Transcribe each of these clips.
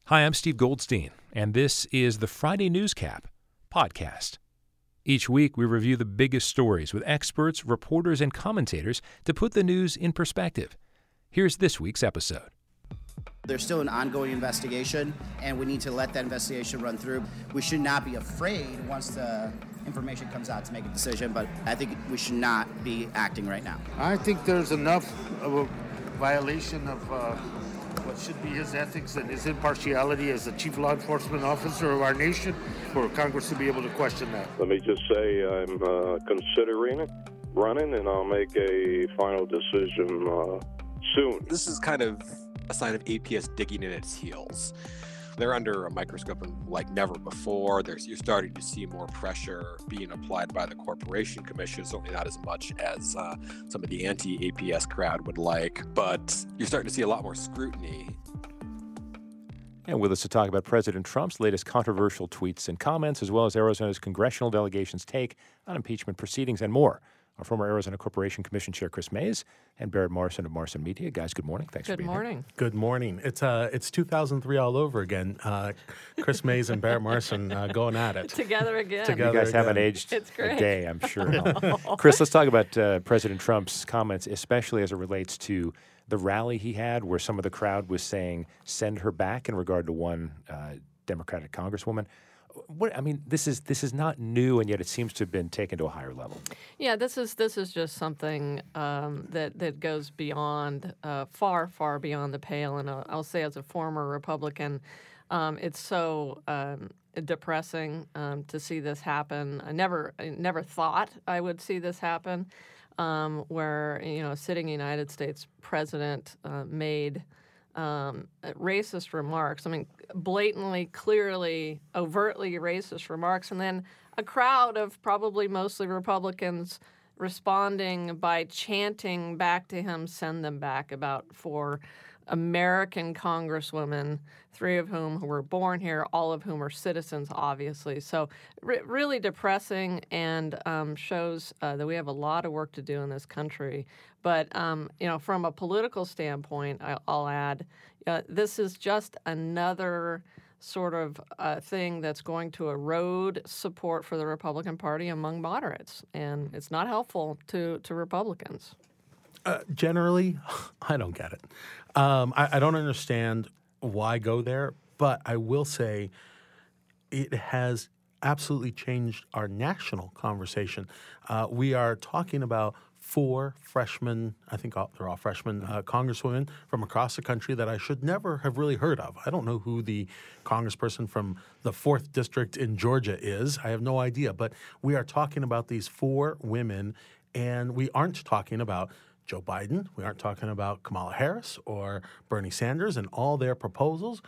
Hi, I'm Steve Goldstein, and this is the Friday Newscap podcast. Each week, we review the biggest stories with experts, reporters, and commentators to put the news in perspective. Here's this week's episode. There's still an ongoing investigation, and we need to let that investigation run through. We should not be afraid once the information comes out to make a decision, but I think we should not be acting right now. I think there's enough of a violation of what should be his ethics and his impartiality as the chief law enforcement officer of our nation for Congress to be able to question that. Let me just say I'm considering running, and I'll make a final decision soon. This is kind of a sign of APS digging in its heels. They're under a microscope like never before. You're starting to see more pressure being applied by the Corporation Commission, certainly not as much as some of the anti-APS crowd would like, but you're starting to see a lot more scrutiny. And with us to talk about President Trump's latest controversial tweets and comments, as well as Arizona's congressional delegation's take on impeachment proceedings and more, our former Arizona Corporation Commission Chair Chris Mayes and Barrett Morrison of Morrison Media. Guys, good morning. Thanks for being here. Good morning. It's 2003 all over again. Chris Mayes and Barrett Morrison going at it. Together again. You guys haven't aged It's great. a day, I'm sure. Chris, let's talk about President Trump's comments, especially as it relates to the rally he had where some of the crowd was saying, send her back in regard to one Democratic congresswoman. This is not new, and yet it seems to have been taken to a higher level. Yeah, this is just something that goes beyond, far beyond the pale. And I'll say, as a former Republican, it's so depressing to see this happen. I never thought I would see this happen, where a sitting United States president made racist remarks. Blatantly, clearly, overtly racist remarks, and then a crowd of probably mostly Republicans responding by chanting back to him, send them back, about 4 American congresswomen, 3 of whom were born here, all of whom are citizens, obviously. So really depressing, and shows that we have a lot of work to do in this country. But, from a political standpoint, I'll add, this is just another sort of thing that's going to erode support for the Republican Party among moderates, and it's not helpful to Republicans. Generally, I don't get it. I don't understand why go there, but I will say it has absolutely changed our national conversation. We are talking about 4 freshmen, I think they're all freshmen, congresswomen from across the country that I should never have really heard of. I don't know who the congressperson from the 4th District in Georgia is. I have no idea. But we are talking about these 4 women, and we aren't talking about Joe Biden. We aren't talking about Kamala Harris or Bernie Sanders and all their proposals.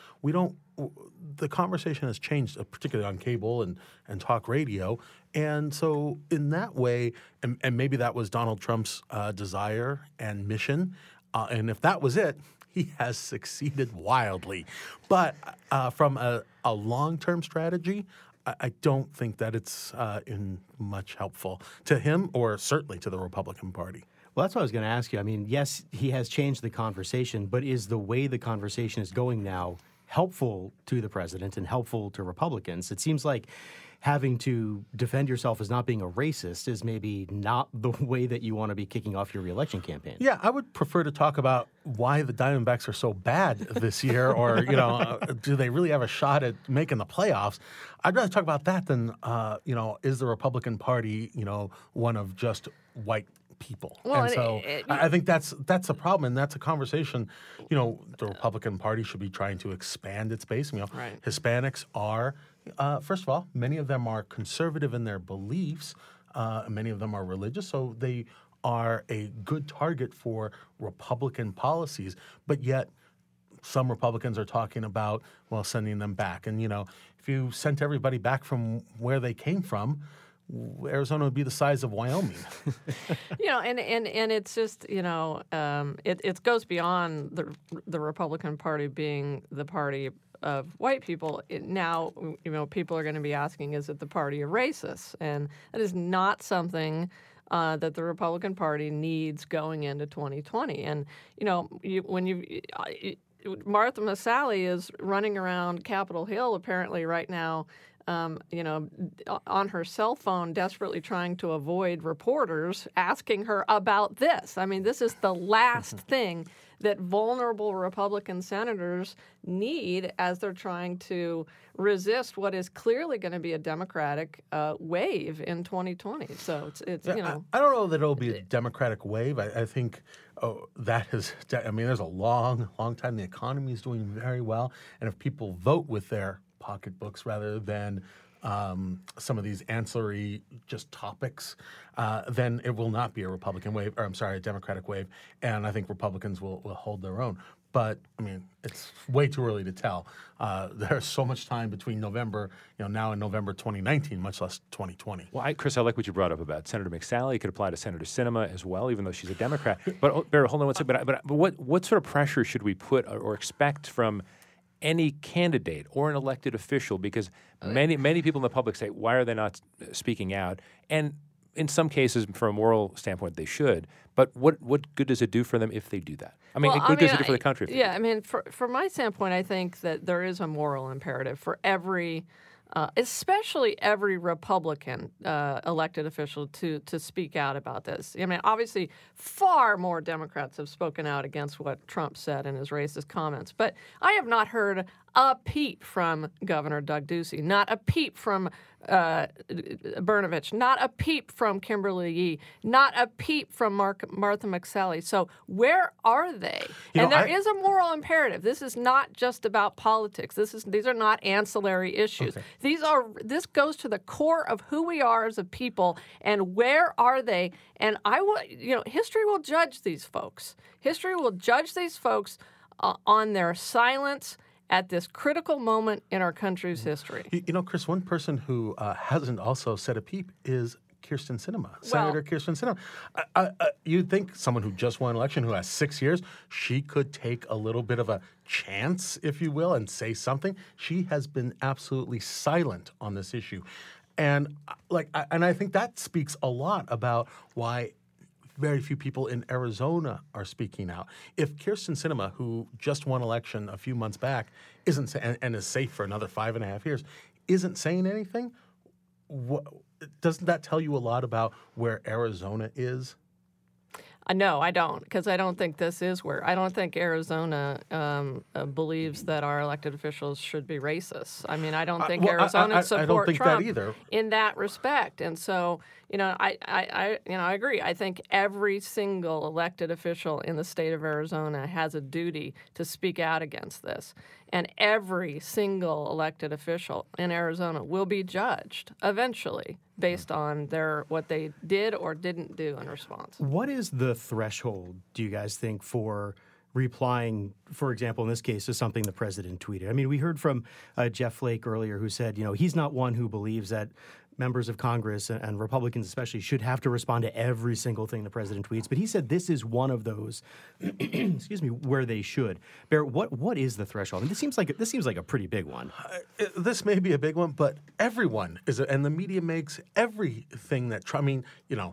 The conversation has changed, particularly on cable and talk radio. And so in that way, and maybe that was Donald Trump's desire and mission, and if that was it, he has succeeded wildly. But from a long-term strategy, I don't think that it's in much helpful to him or certainly to the Republican Party. Well, that's what I was going to ask you. Yes, he has changed the conversation, but is the way the conversation is going now helpful to the president and helpful to Republicans? It seems like having to defend yourself as not being a racist is maybe not the way that you want to be kicking off your reelection campaign. Yeah, I would prefer to talk about why the Diamondbacks are so bad this year, or, do they really have a shot at making the playoffs? I'd rather talk about that than, is the Republican Party, one of just white people. Well, and so I think that's a problem, and that's a conversation. The Republican Party should be trying to expand its base. Right. Hispanics are, first of all, many of them are conservative in their beliefs. Many of them are religious, so they are a good target for Republican policies. But yet, some Republicans are talking about, sending them back. And, if you sent everybody back from where they came from, Arizona would be the size of Wyoming. And it's just, it goes beyond the Republican Party being the party of white people. Now, people are going to be asking, is it the party of racists? And that is not something that the Republican Party needs going into 2020. And, Martha Masali is running around Capitol Hill apparently right now, on her cell phone, desperately trying to avoid reporters asking her about this. I mean, this is the last thing that vulnerable Republican senators need as they're trying to resist what is clearly going to be a Democratic wave in 2020. So it's I don't know that it'll be a Democratic wave. I think there's a long time. The economy is doing very well. And if people vote with their pocketbooks rather than some of these ancillary just topics, then it will not be a Republican wave, or a Democratic wave, and I think Republicans will hold their own. But I mean, it's way too early to tell. There's so much time between November, now in November 2019, much less 2020. Well, Chris, I like what you brought up about Senator McSally. It could apply to Senator Sinema as well, even though she's a Democrat. But Barry, hold on one second. But what sort of pressure should we put or expect from any candidate or an elected official? Because many people in the public say, why are they not speaking out? And in some cases, from a moral standpoint, they should. But what good does it do for them if they do that? I mean, does it do for the country? From my standpoint, I think that there is a moral imperative for every especially every Republican elected official to speak out about this. I mean, obviously, far more Democrats have spoken out against what Trump said in his racist comments. But I have not heard a peep from Governor Doug Ducey, not a peep from Brnovich, not a peep from Kimberly Yee, not a peep from Martha McSally. So where are they? There is a moral imperative. This is not just about politics. These are not ancillary issues. Okay. This goes to the core of who we are as a people, and where are they? And history will judge these folks. History will judge these folks on their silence at this critical moment in our country's history. Chris, one person who hasn't also said a peep is Kyrsten Sinema, Senator Kyrsten Sinema. You'd think someone who just won an election, who has 6 years, she could take a little bit of a chance, if you will, and say something. She has been absolutely silent on this issue. And I think that speaks a lot about why very few people in Arizona are speaking out. If Kyrsten Sinema, who just won election a few months back, isn't and is safe for another 5.5 years, isn't saying anything, doesn't that tell you a lot about where Arizona is? No, I don't, because I don't think this is where. I don't think Arizona believes that our elected officials should be racist. I mean, I don't think Arizona support Trump that either. In that respect. And so, I agree. I think every single elected official in the state of Arizona has a duty to speak out against this. And every single elected official in Arizona will be judged eventually based on what they did or didn't do in response. What is the threshold, do you guys think, for replying, for example, in this case, to something the president tweeted? I mean, we heard from Jeff Flake earlier, who said, he's not one who believes that members of Congress and Republicans especially should have to respond to every single thing the president tweets. But he said this is one of those, excuse me, where they should. Barrett, what is the threshold? I mean, this seems like a pretty big one. This may be a big one, but everyone is, and the media makes everything that Trump. I mean,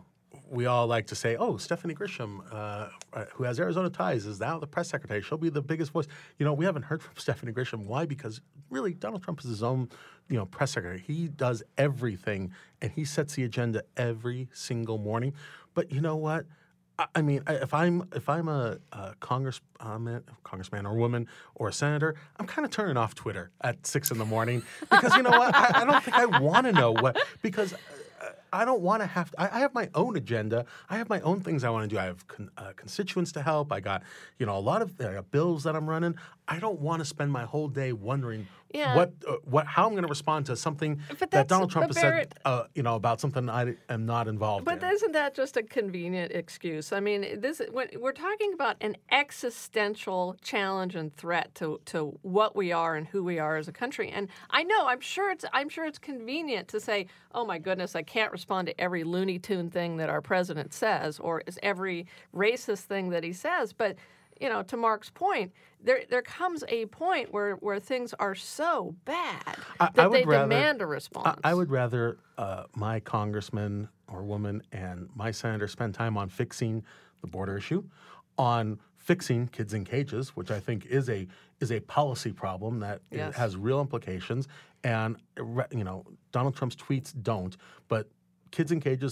we all like to say, oh, Stephanie Grisham, who has Arizona ties, is now the press secretary. She'll be the biggest voice. We haven't heard from Stephanie Grisham. Why? Because really, Donald Trump is his own, press secretary. He does everything, and he sets the agenda every single morning. But you know what? I mean, if I'm a congressman or woman or a senator, I'm kind of turning off Twitter at 6 in the morning because you know what? I don't think I want to know what because. I don't want to have to. I have my own agenda. I have my own things I want to do. I have constituents to help. I got, a lot of bills that I'm running. I don't want to spend my whole day wondering how I'm going to respond to something that Donald Trump has said, about something I am not involved in. But isn't that just a convenient excuse? I mean, when we're talking about an existential challenge and threat to what we are and who we are as a country. And I'm sure it's convenient to say, oh my goodness, I can't respond to every Looney Tune thing that our president says or every racist thing that he says. But to Mark's point, there comes a point where things are so bad that they demand a response. I would rather my congressman or woman and my senator spend time on fixing the border issue, on fixing kids in cages, which I think is a policy problem that has real implications. And Donald Trump's tweets don't, but kids in cages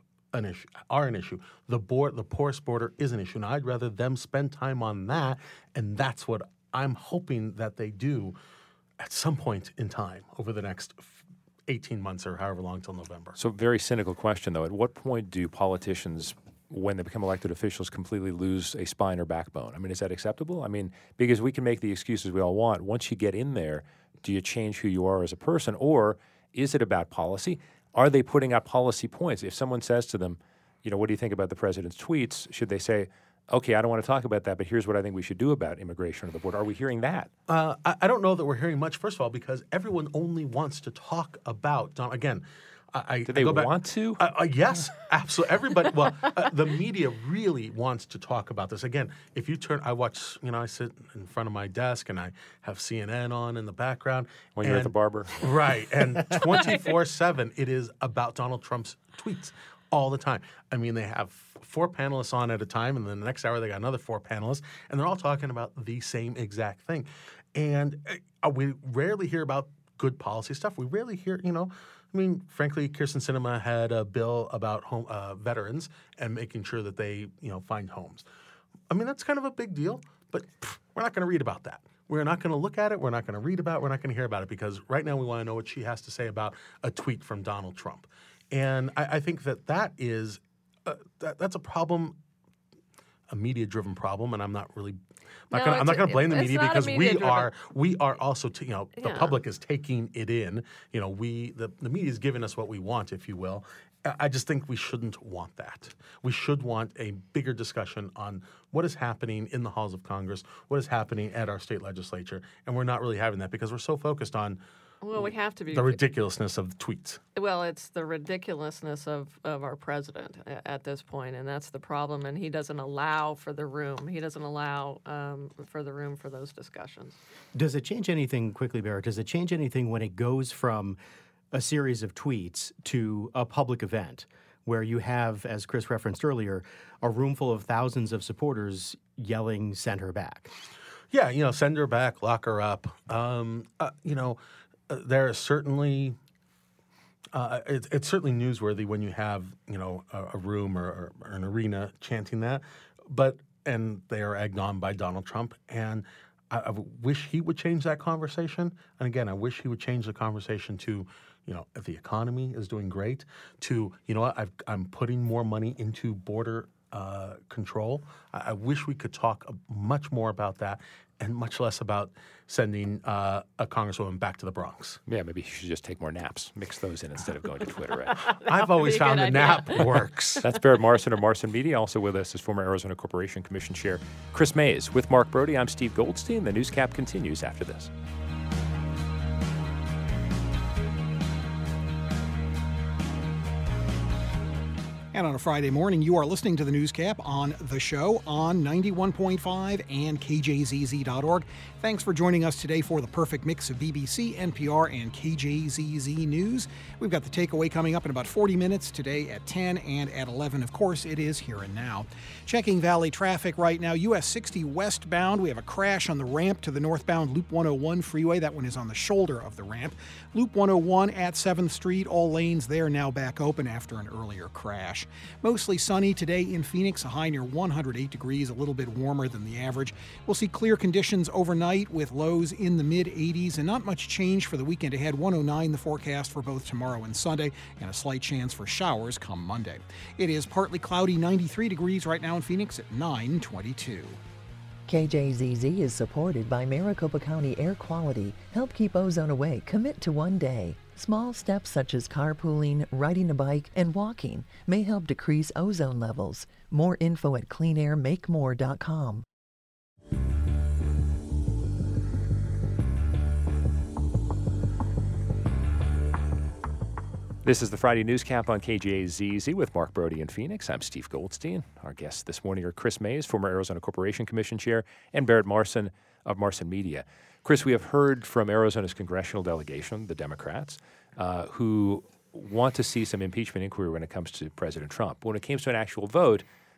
are an issue. The porous border is an issue. Now, I'd rather them spend time on that, and that's what I'm hoping that they do at some point in time over the next 18 months or however long till November. So, very cynical question, though. At what point do politicians, when they become elected officials, completely lose a spine or backbone? I mean, is that acceptable? I mean, because we can make the excuses we all want. Once you get in there, do you change who you are as a person, or is it about policy? Are they putting out policy points? If someone says to them, what do you think about the president's tweets? Should they say, okay, I don't want to talk about that, but here's what I think we should do about immigration or the border? Are we hearing that? I don't know that we're hearing much, first of all, because everyone only wants to talk about Donald. Again, do they want to? Yes, absolutely. Everybody. Well, the media really wants to talk about this. Again, if you turn, I sit in front of my desk and I have CNN on in the background. When you're at the barber. Right. And 24/7, it is about Donald Trump's tweets all the time. I mean, they have 4 panelists on at a time, and then the next hour they got another 4 panelists, and they're all talking about the same exact thing. And we rarely hear about good policy stuff. We rarely hear, frankly, Kyrsten Sinema had a bill about veterans and making sure that they, find homes. I mean, that's kind of a big deal, but we're not going to read about that. We're not going to look at it. We're not going to read about it. We're not going to hear about it because right now we want to know what she has to say about a tweet from Donald Trump. And I think that is that's a problem, a media-driven problem, and I'm not really. I'm not going to blame the media because we are also the public is taking it in. The media is giving us what we want, if you will. I just think we shouldn't want that. We should want a bigger discussion on what is happening in the halls of Congress, what is happening at our state legislature, and we're not really having that because we're so focused on. Well, we have to be the ridiculousness of tweets. Well, it's the ridiculousness of our president at this point, and that's the problem. And he doesn't allow for the room. He doesn't allow for the room for those discussions. Does it change anything, quickly, Barrett? Does it change anything when it goes from a series of tweets to a public event where you have, as Chris referenced earlier, a room full of thousands of supporters yelling, "Send her back"? Yeah, send her back, lock her up. There is certainly it's certainly newsworthy when you have a room or an arena chanting that, and they are egged on by Donald Trump, and I wish he would change that conversation. And again, I wish he would change the conversation to if the economy is doing great, to I'm putting more money into border control. I wish we could talk much more about that and much less about sending a congresswoman back to the Bronx. Yeah, maybe you should just take more naps. Mix those in instead of going to Twitter. Right? I've always found a nap works. That's Barrett Marson of Marson Media. Also with us is former Arizona Corporation Commission Chair Chris Mays. With Mark Brody, I'm Steve Goldstein. The Newscap continues after this. And on a Friday morning, you are listening to the Newscap on The Show on 91.5 and KJZZ.org. Thanks for joining us today for the perfect mix of BBC, NPR, and KJZZ News. We've got the takeaway coming up in about 40 minutes today at 10 and at 11. Of course, it is Here and Now. Checking Valley traffic right now, US 60 westbound. We have a crash on the ramp to the northbound Loop 101 freeway. That one is on the shoulder of the ramp. Loop 101 at 7th Street. All lanes there now back open after an earlier crash. Mostly sunny today in Phoenix, a high near 108 degrees, a little bit warmer than the average. We'll see clear conditions overnight with lows in the mid-80s and not much change for the weekend ahead. 109 the forecast for both tomorrow and Sunday, and a slight chance for showers come Monday. It is partly cloudy, 93 degrees right now in Phoenix at 9:22. KJZZ is supported by Maricopa County Air Quality. Help keep ozone away. Commit to one day. Small steps such as carpooling, riding a bike, and walking may help decrease ozone levels. More info at cleanairmakemore.com. This is the Friday Newscap on KJZZ with Mark Brody in Phoenix. I'm Steve Goldstein. Our guests this morning are Chris Mays, former Arizona Corporation Commission Chair, and Barrett Marson of Marson Media. Chris, we have heard from Arizona's congressional delegation, the Democrats, who want to see some impeachment inquiry when it comes to President Trump. When it came to an actual vote,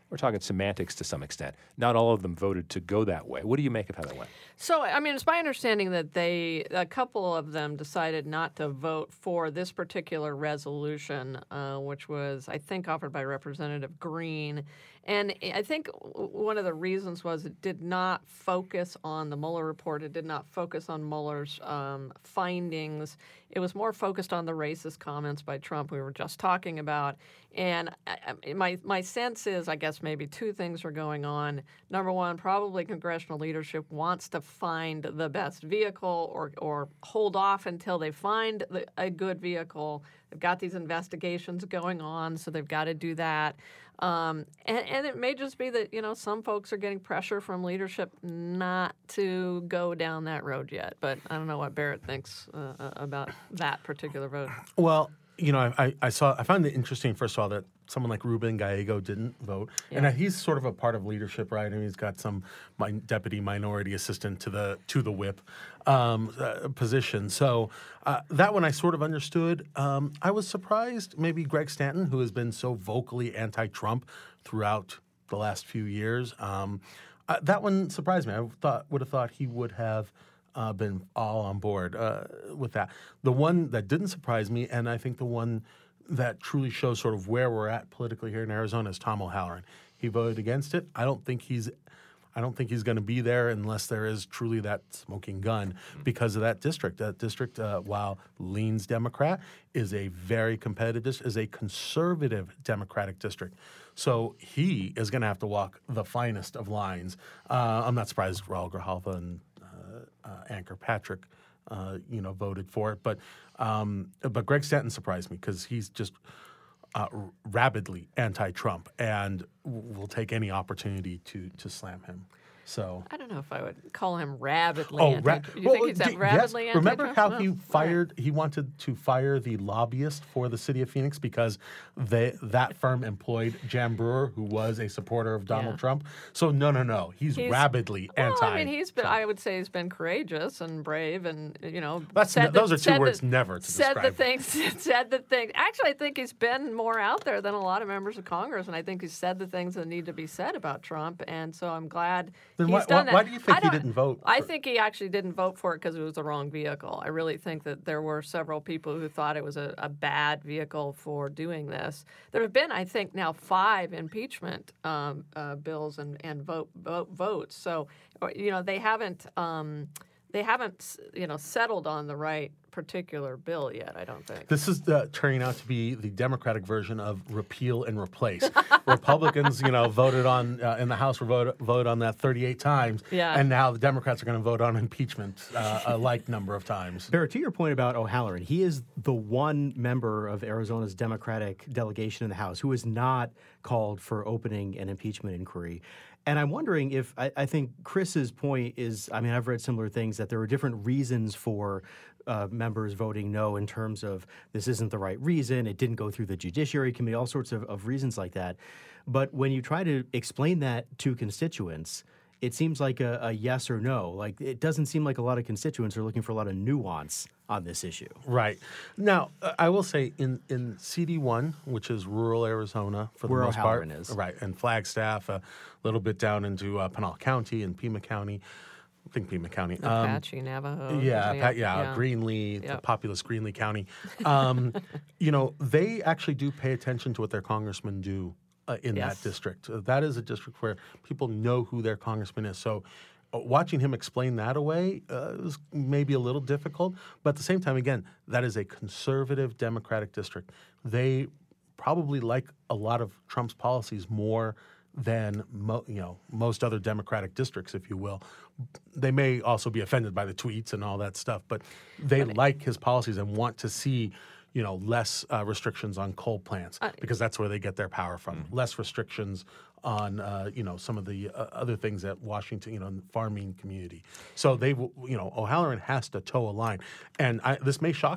we're talking semantics to some extent. Not all of them voted to go that way. What do you make of how that went? So, I mean, it's my understanding that a couple of them decided not to vote for this particular resolution, which was, I think, offered by Representative Green. And I think one of the reasons was it did not focus on the Mueller report. It did not focus on Mueller's findings. It was more focused on the racist comments by Trump we were just talking about. And my sense is, I guess, maybe two things are going on. Number one, probably congressional leadership wants to find the best vehicle or hold off until they find a good vehicle. They've got these investigations going on, so they've got to do that. And it may just be that, some folks are getting pressure from leadership not to go down that road yet. But I don't know what Barrett thinks about that particular vote. Well, I found it interesting, first of all, that someone like Ruben Gallego didn't vote. Yeah. And he's sort of a part of leadership, right? I mean, he's got some deputy minority assistant to the whip position. So that one I sort of understood. I was surprised maybe Greg Stanton, who has been so vocally anti-Trump throughout the last few years. That one surprised me. I would have thought he would have been all on board with that. The one that didn't surprise me, and I think the one that truly shows sort of where we're at politically here in Arizona, is Tom O'Halloran. He voted against it. I don't think he's going to be there unless there is truly that smoking gun because of that district. That district, while leans Democrat, is a very competitive district, is a conservative Democratic district. So he is going to have to walk the finest of lines. I'm not surprised Raul Grijalva and Ann Kirkpatrick, voted for it. But Greg Stanton surprised me because he's just rabidly anti-Trump and will take any opportunity to slam him. So I don't know if I would call him rabidly anti-Trump. You think he's rabidly yes. anti-Trump? Remember how he fired? He wanted to fire the lobbyist for the city of Phoenix because that firm employed Jan Brewer, who was a supporter of Donald Trump. So no, he's rabidly anti. I mean, I would say he's been courageous and brave, and those are two words never to describe. Said the things. Actually, I think he's been more out there than a lot of members of Congress, and I think he's said the things that need to be said about Trump. And so I'm glad. Then why do you think he didn't vote? I think he actually didn't vote for it because it was the wrong vehicle. I really think that there were several people who thought it was a bad vehicle for doing this. There have been, I think, now 5 impeachment bills and votes. So, they haven't settled on the right particular bill yet, I don't think. This is turning out to be the Democratic version of repeal and replace. Republicans, voted on in the House voted on that 38 times, and now the Democrats are going to vote on impeachment a like number of times. Barrett, to your point about O'Halloran, he is the one member of Arizona's Democratic delegation in the House who has not called for opening an impeachment inquiry. And I'm wondering if I think Chris's point is, I mean, I've read similar things, that there are different reasons for members voting no in terms of this isn't the right reason, it didn't go through the Judiciary Committee, all sorts of reasons like that. But when you try to explain that to constituents, it seems like a yes or no. Like, it doesn't seem like a lot of constituents are looking for a lot of nuance on this issue. Right. Now, I will say in CD1, which is rural Arizona for the where most part. Is. Right, and Flagstaff, a little bit down into Pinal County and Pima County. I think Pima County. Apache, Navajo. Greenlee, the populous Greenlee County. They actually do pay attention to what their congressmen do in that district. That is a district where people know who their congressman is. So watching him explain that away is maybe a little difficult. But at the same time, again, that is a conservative Democratic district. They probably like a lot of Trump's policies more than most other Democratic districts, if you will. They may also be offended by the tweets and all that stuff, but they like his policies and want to see less restrictions on coal plants because that's where they get their power from. Less restrictions on some of the other things at Washington, farming community. So they O'Halloran has to toe a line, and this may shock you.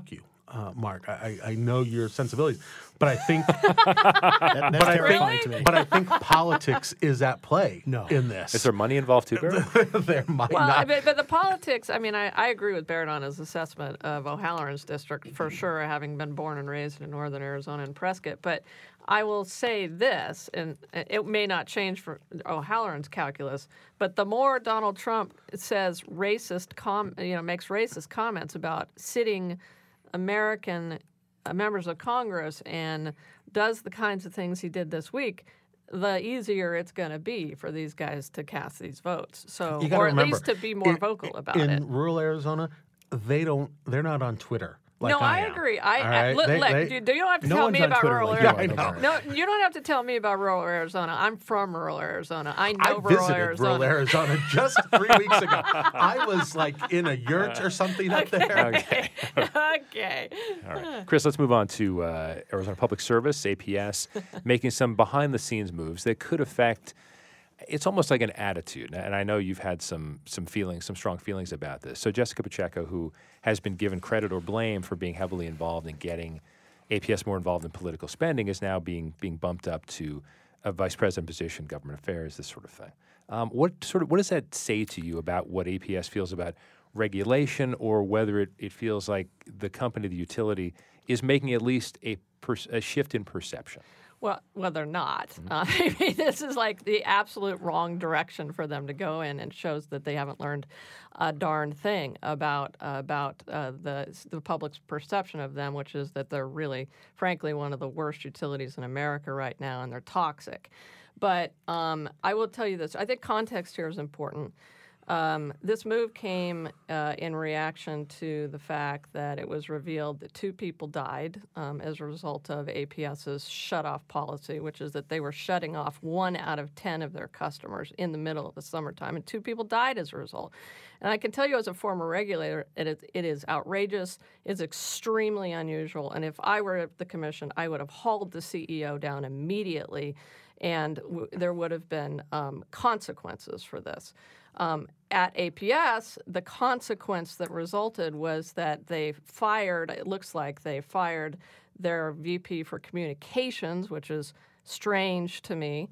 Mark. I know your sensibilities, but I think That's terrifying to me. but I think politics is at play in this. Is there money involved too, Barrett? There might Well, not. but the politics, I mean, I agree with Barrett on his assessment of O'Halloran's district, for sure, having been born and raised in northern Arizona and Prescott. But I will say this, and it may not change for O'Halloran's calculus, but the more Donald Trump says makes racist comments about sitting American members of Congress and does the kinds of things he did this week, the easier it's going to be for these guys to cast these votes. So, You gotta or at remember, least to be more vocal about it. In rural Arizona, they're not on Twitter. Like No, I am. agree. All right? Look, They- you don't have to No tell one's me on about Twitter rural like you Arizona. are, though. No, you don't have to tell me about rural Arizona. I'm from rural Arizona. I know I rural visited Arizona. rural Arizona just 3 weeks ago. I was like in a yurt or something up there. Okay. Okay. All right. Chris, let's move on to Arizona Public Service, APS, making some behind-the-scenes moves that could affect. It's almost like an attitude, and I know you've had some strong feelings about this. So Jessica Pacheco, who has been given credit or blame for being heavily involved in getting APS more involved in political spending, is now being bumped up to a vice president position, government affairs, this sort of thing. What does that say to you about what APS feels about regulation, or whether it feels like the company, the utility, is making at least a shift in perception? Well, they're not. I mean, this is like the absolute wrong direction for them to go in, and shows that they haven't learned a darn thing about the public's perception of them, which is that they're really, frankly, one of the worst utilities in America right now, and they're toxic. But I will tell you this. I think context here is important. This move came in reaction to the fact that it was revealed that 2 people died as a result of APS's shut-off policy, which is that they were shutting off 1 out of 10 of their customers in the middle of the summertime, and 2 people died as a result. And I can tell you as a former regulator, it is outrageous, it's extremely unusual, and if I were at the commission, I would have hauled the CEO down immediately, and there would have been consequences for this. At APS, the consequence that resulted was that it looks like they fired their VP for communications, which is strange to me.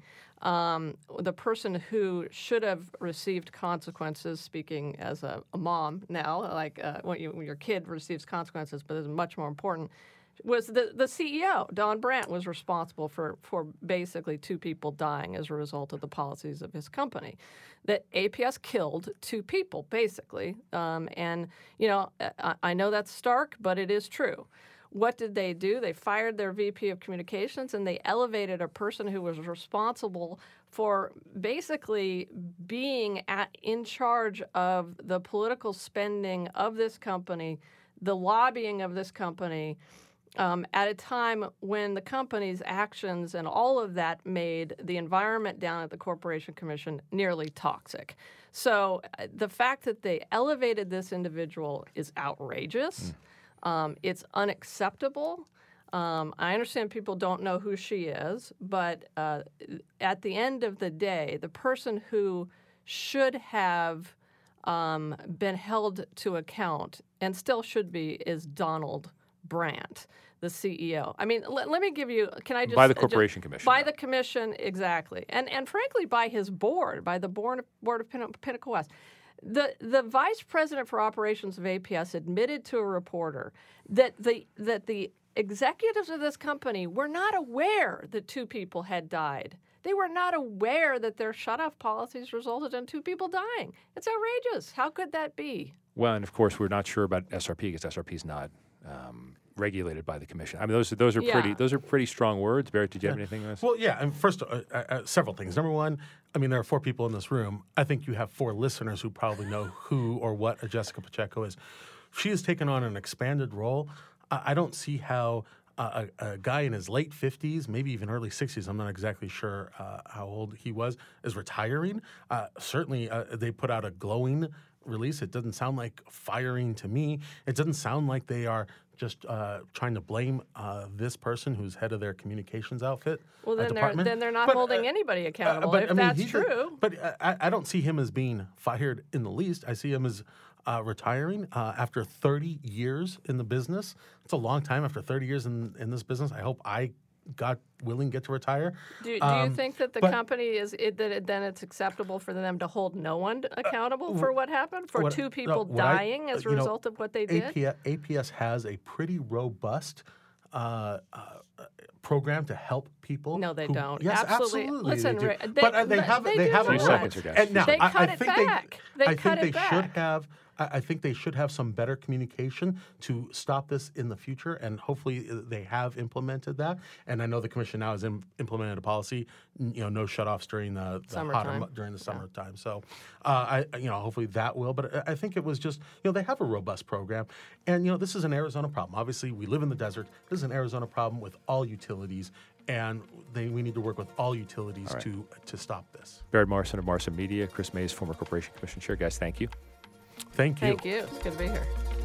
The person who should have received consequences, speaking as a mom now, like when your kid receives consequences, but it's much more important, was the CEO. Don Brandt was responsible for basically 2 people dying as a result of the policies of his company. That APS killed 2 people, basically. And, I know that's stark, but it is true. What did they do? They fired their VP of communications, and they elevated a person who was responsible for basically being in charge of the political spending of this company, the lobbying of this company, at a time when the company's actions and all of that made the environment down at the Corporation Commission nearly toxic. So the fact that they elevated this individual is outrageous. It's unacceptable. I understand people don't know who she is, but at the end of the day, the person who should have been held to account, and still should be, is Donald Brandt, the CEO. I mean, let me give you. Can I just by the Corporation Commission? By the commission, exactly, and frankly, by his board, by the board of Pinnacle West. The vice president for operations of APS admitted to a reporter that the executives of this company were not aware that 2 people had died. They were not aware that their shut-off policies resulted in 2 people dying. It's outrageous. How could that be? Well, and of course, we're not sure about SRP because SRP is not regulated by the commission. I mean, those are pretty strong words. Barrett, did you have anything on this? Well, yeah. And first, several things. Number one, I mean, there are 4 people in this room. I think you have 4 listeners who probably know who or what a Jessica Pacheco is. She has taken on an expanded role. I don't see how a guy in his late 50s, maybe even early 60s, I'm not exactly sure how old he was, is retiring. Certainly, they put out a glowing release. It doesn't sound like firing to me. It doesn't sound like they are just trying to blame this person who's head of their communications outfit. Well, department. then they're not holding anybody accountable. If that's true. I don't see him as being fired in the least. I see him as retiring after 30 years in the business. It's a long time after 30 years in this business. I hope I, God willing, get to retire. Do you think that the company then it's acceptable for them to hold no one accountable for what happened? For two people dying as a result of what they did? APS has a pretty robust program to help people. No, they who, don't. Yes, absolutely. Listen, they do. But they have 3 seconds, you guys. And now, they cut it back. They cut it back. I think they should have some better communication to stop this in the future, and hopefully they have implemented that. And I know the commission now has implemented a policy, no shutoffs during the summertime. So, hopefully that will. But I think it was just, they have a robust program, and this is an Arizona problem. Obviously, we live in the desert. This is an Arizona problem with all utilities. And we need to work with all utilities to stop this. Barry Morrison of Morrison Media, Chris Mays, former Corporation Commission Chair. Guys, thank you. Thank you. Thank you. It's good to be here.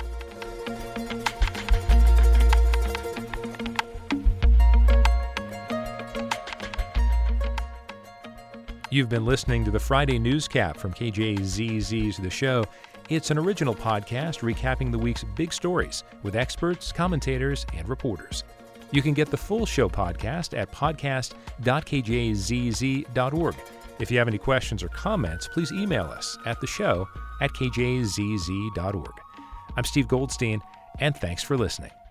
You've been listening to the Friday Newscap from KJZZ's The Show. It's an original podcast recapping the week's big stories with experts, commentators, and reporters. You can get the full show podcast at podcast.kjzz.org. If you have any questions or comments, please email us at theshow@kjzz.org. I'm Steve Goldstein, and thanks for listening.